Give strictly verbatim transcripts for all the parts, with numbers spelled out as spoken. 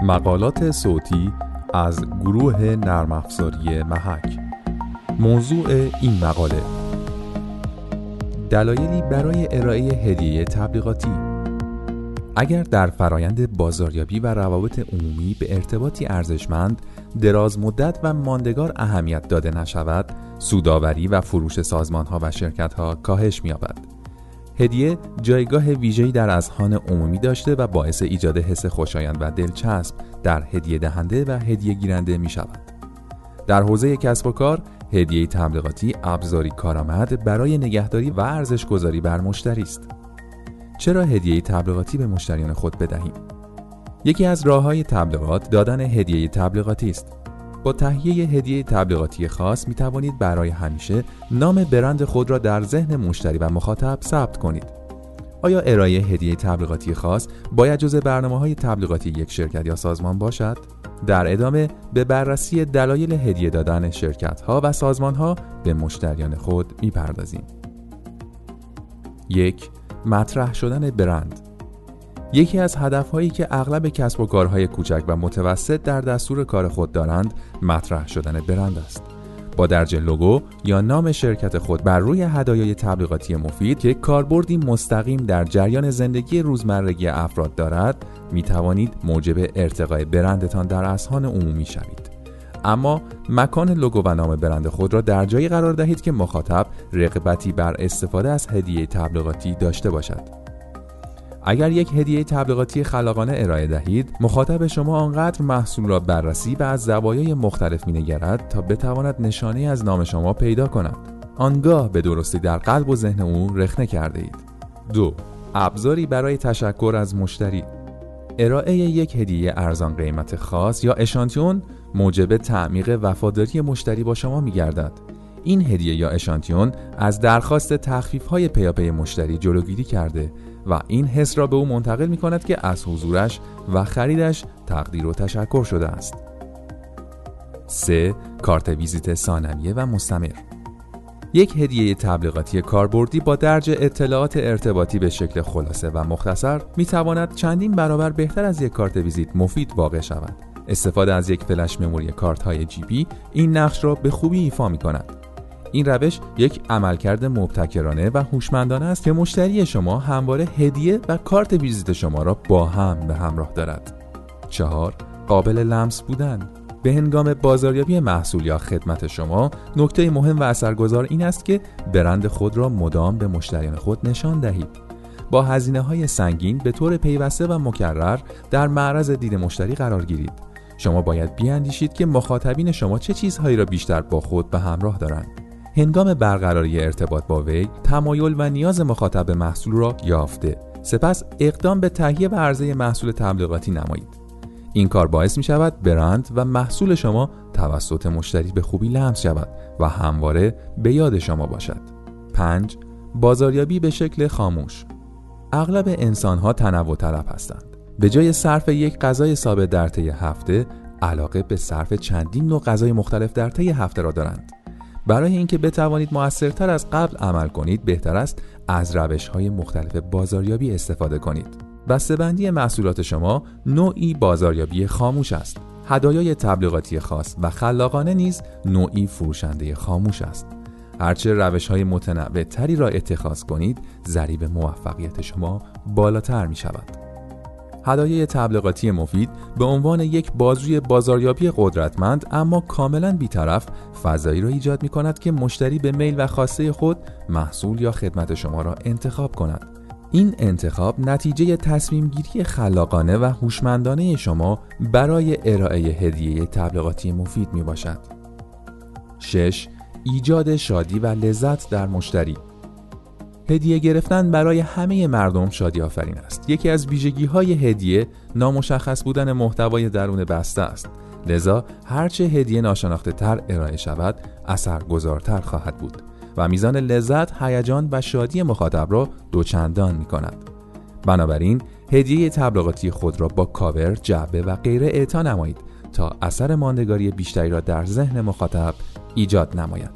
مقالات صوتی از گروه نرم افزاری محک. موضوع این مقاله: دلایلی برای ارائه هدیه تبلیغاتی. اگر در فرایند بازاریابی و روابط عمومی به ارتباطی ارزشمند، دراز مدت و ماندگار اهمیت داده نشود، سودآوری و فروش سازمان‌ها و شرکت‌ها کاهش می‌یابد. هدیه جایگاه ویژه‌ای در اذهان عمومی داشته و باعث ایجاد حس خوشایند و دلچسب در هدیه دهنده و هدیه گیرنده می‌شود. در حوزه کسب و کار، هدیه تبلیغاتی ابزاری کارآمد برای نگهداری و ارزش‌گذاری بر مشتری است. چرا هدیه تبلیغاتی به مشتریان خود بدهیم؟ یکی از راه‌های تبلیغات دادن هدیه تبلیغاتی است. با تهیه هدیه تبلیغاتی خاص می توانید برای همیشه نام برند خود را در ذهن مشتری و مخاطب ثبت کنید. آیا ارائه هدیه تبلیغاتی خاص باید جزء برنامه‌های تبلیغاتی یک شرکت یا سازمان باشد؟ در ادامه به بررسی دلایل هدیه دادن شرکت‌ها و سازمان‌ها به مشتریان خود می‌پردازیم. یک، مطرح شدن برند. یکی از هدف‌هایی که اغلب کسب و کارهای کوچک و متوسط در دستور کار خود دارند، مطرح شدن برند است. با درج لوگو یا نام شرکت خود بر روی هدایای تبلیغاتی مفید که کاربردی مستقیم در جریان زندگی روزمرگی افراد دارد، می توانید موجب ارتقای برندتان در اذهان عمومی شوید. اما مکان لوگو و نام برند خود را در جایی قرار دهید که مخاطب رغبتی بر استفاده از هدیه تبلیغاتی داشته باشد. اگر یک هدیه تبلیغاتی خلاقانه ارائه دهید، مخاطب شما آنقدر محصول را بررسی و از زوایای مختلف می‌نگرد تا بتواند نشانه از نام شما پیدا کند. آنگاه به درستی در قلب و ذهن او رخنه کرده اید. دو، ابزاری برای تشکر از مشتری. ارائه یک هدیه ارزان قیمت خاص یا اشانتیون موجب تعمیق وفاداری مشتری با شما می‌گردد. این هدیه یا اشانتیون از درخواست تخفیف‌های پیاپی مشتری جلوگیری کرده و این حس را به او منتقل می کند که از حضورش و خریدش تقدیر و تشکر شده است. سه، کارت ویزیت ثانویه و مستمر. یک هدیه تبلیغاتی کاربردی با درج اطلاعات ارتباطی به شکل خلاصه و مختصر می تواند چندین برابر بهتر از یک کارت ویزیت مفید واقع شود. استفاده از یک فلش مموری کارت های جیبی این نقش را به خوبی ایفا می کند. این روش یک عملکرد مبتکرانه و هوشمندانه است که مشتری شما همواره هدیه و کارت ویزیت شما را با هم به همراه دارد. چهار، قابل لمس بودن. به هنگام بازاریابی محصول یا خدمت شما، نکته مهم و اثرگذار این است که برند خود را مدام به مشتریان خود نشان دهید. با هزینه‌های سنگین به طور پیوسته و مکرر در معرض دید مشتری قرار گیرید. شما باید بیاندیشید که مخاطبین شما چه چیزهایی را بیشتر با خود به همراه دارند. هنگام برقراری ارتباط با وی، تمایل و نیاز مخاطب محصول را یافته، سپس اقدام به تهیه و عرضه محصول تبلیغاتی نمایید. این کار باعث می شود برند و محصول شما توسط مشتری به خوبی لمس شود و همواره به یاد شما باشد. پنج، بازاریابی به شکل خاموش. اغلب انسان‌ها تنوع طلب هستند. به جای صرف یک غذای ثابت در طی هفته، علاقه به صرف چندین نوع غذای مختلف در طی هفته را دارند. برای اینکه بتوانید مؤثرتر از قبل عمل کنید، بهتر است از روش‌های مختلف بازاریابی استفاده کنید. بسته‌بندی محصولات شما نوعی بازاریابی خاموش است. هدایای تبلیغاتی خاص و خلاقانه نیز نوعی فروشنده خاموش است. هرچه روش‌های متنوع‌تری را اتخاذ کنید، ضریب موفقیت شما بالاتر می‌شود. هدایای تبلیغاتی مفید به عنوان یک بازوی بازاریابی قدرتمند اما کاملا بی‌طرف، فضایی را ایجاد می‌کند که مشتری به میل و خواسته خود محصول یا خدمت شما را انتخاب کند. این انتخاب نتیجه تصمیم گیری خلاقانه و هوشمندانه شما برای ارائه هدیه تبلیغاتی مفید میباشد. شش، ایجاد شادی و لذت در مشتری. هدیه گرفتن برای همه مردم شادی آفرین است. یکی از ویژگی‌های هدیه نامشخص بودن محتوای درون بسته است. لذا هرچه هدیه ناشناخته تر ارائه شود، اثرگذارتر خواهد بود و میزان لذت، هیجان و شادی مخاطب را دوچندان می‌کند. بنابراین هدیه تبلیغاتی خود را با کاور، جعبه و غیره اعطا نمایید تا اثر ماندگاری بیشتری را در ذهن مخاطب ایجاد نماید.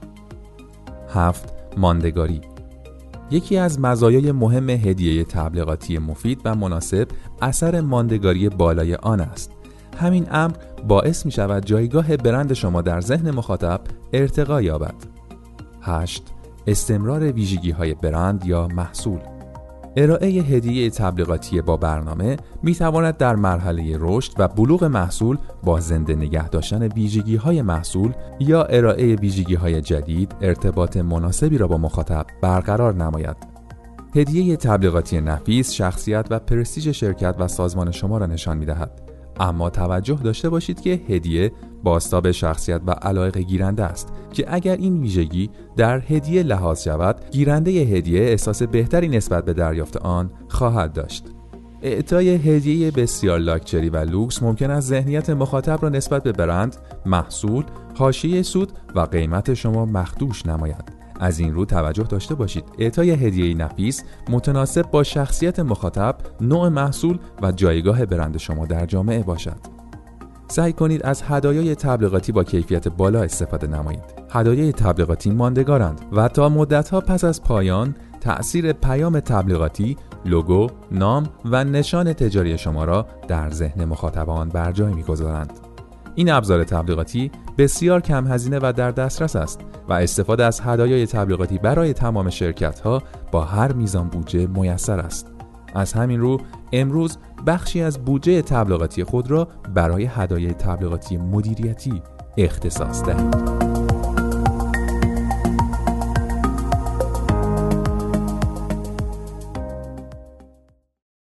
هفت، ماندگاری. یکی از مزایای مهم هدیه تبلیغاتی مفید و مناسب اثر ماندگاری بالای آن است. همین امر باعث می شود جایگاه برند شما در ذهن مخاطب ارتقا یابد. هشت. استمرار ویژگی‌های برند یا محصول. ارائه هدیه تبلیغاتی با برنامه می تواند در مرحله رشد و بلوغ محصول با زنده نگه داشتن ویژگی‌های محصول یا ارائه ویژگی‌های جدید ارتباط مناسبی را با مخاطب برقرار نماید. هدیه تبلیغاتی نفیس شخصیت و پرستیژ شرکت و سازمان شما را نشان می‌دهد. اما توجه داشته باشید که هدیه بازتاب شخصیت و علایق گیرنده است که اگر این ویژگی در هدیه لحاظ شود، گیرنده هدیه احساس بهتری نسبت به دریافت آن خواهد داشت. اعطای هدیه بسیار لاکچری و لوکس ممکن است ذهنیت مخاطب را نسبت به برند، محصول، حاشیه سود و قیمت شما مخدوش نماید. از این رو توجه داشته باشید اعطای هدیه نفیس متناسب با شخصیت مخاطب، نوع محصول و جایگاه برند شما در جامعه باشد. سعی کنید از هدایای تبلیغاتی با کیفیت بالا استفاده نمایید. هدایای تبلیغاتی ماندگارند و تا مدت‌ها پس از پایان تأثیر پیام تبلیغاتی، لوگو، نام و نشان تجاری شما را در ذهن مخاطبان بر جای می‌گذارند. این ابزار تبلیغاتی بسیار کم هزینه و در دسترس است و استفاده از هدایای تبلیغاتی برای تمام شرکت‌ها با هر میزان بودجه میسر است. از همین رو امروز بخشی از بودجه تبلیغاتی خود را برای هدایای تبلیغاتی مدیریتی اختصاص دهید.